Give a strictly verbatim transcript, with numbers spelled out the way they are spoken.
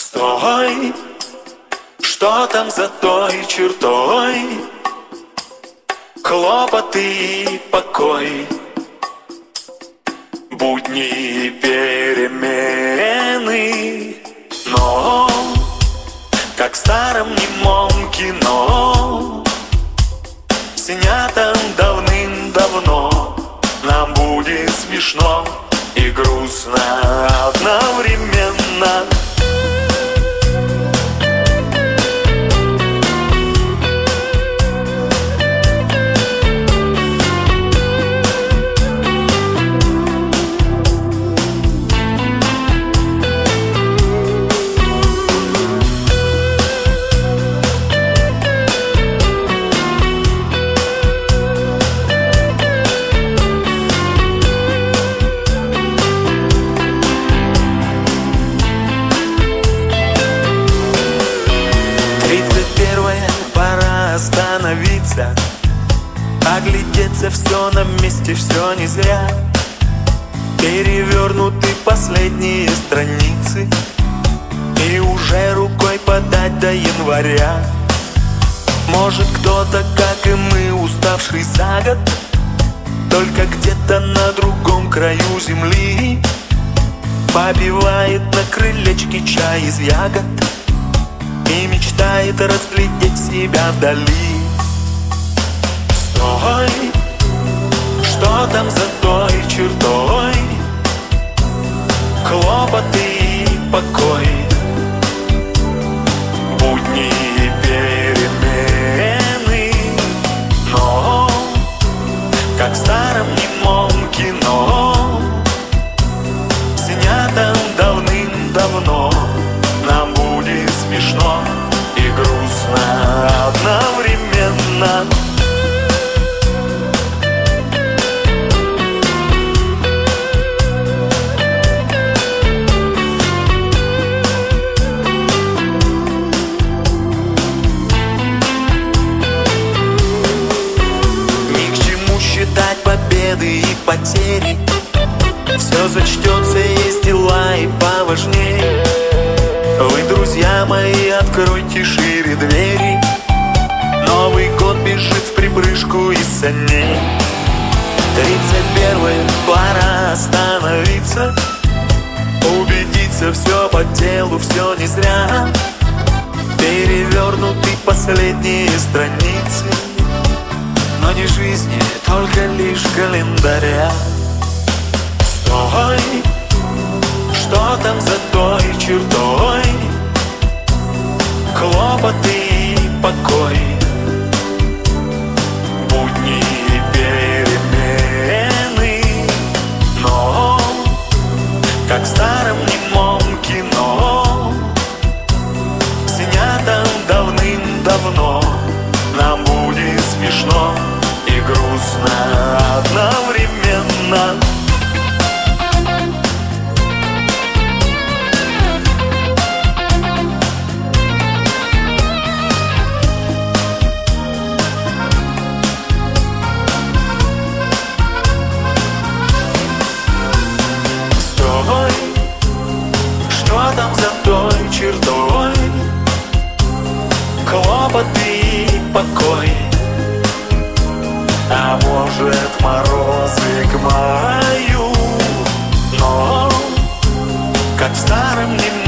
Стой, что там за той чертой? Хлопоты и покой, будни и перемены. Но, как в старом немом кино, снятом давным-давно, нам будет смешно и грустно одновременно. Остановиться, оглядеться, все на месте, все не зря. Перевернуты последние страницы, и уже рукой подать до января. Может, кто-то, как и мы, уставший за год, только где-то на другом краю земли попивает на крылечке чай из ягод и мечтает разглядеть себя вдали. Стой, что там за той чертой? Хлопоты и покой, будни и перемены. Но, как в старом немом кино, снятом давным-давно, нам будет смешно и грустно одновременно. Ни к чему считать победы и потери, все зачтется, есть дела и поважнее. Вы, друзья мои, откройте шире двери, Новый год бежит в припрыжку из саней. Тридцать первое, пора остановиться, убедиться, все по делу, все не зря. Перевернуты последние страницы, но не жизни, только лишь календаря. Стой, что там за той чертой? Хлопоты и покой, будни и перемены. Но, как в старом немом кино, снятом давным-давно, нам будет смешно и грустно одновременно. Что там за той чертой? Хлопоты и покой, а может, морозы к маю. Но, как в старом немом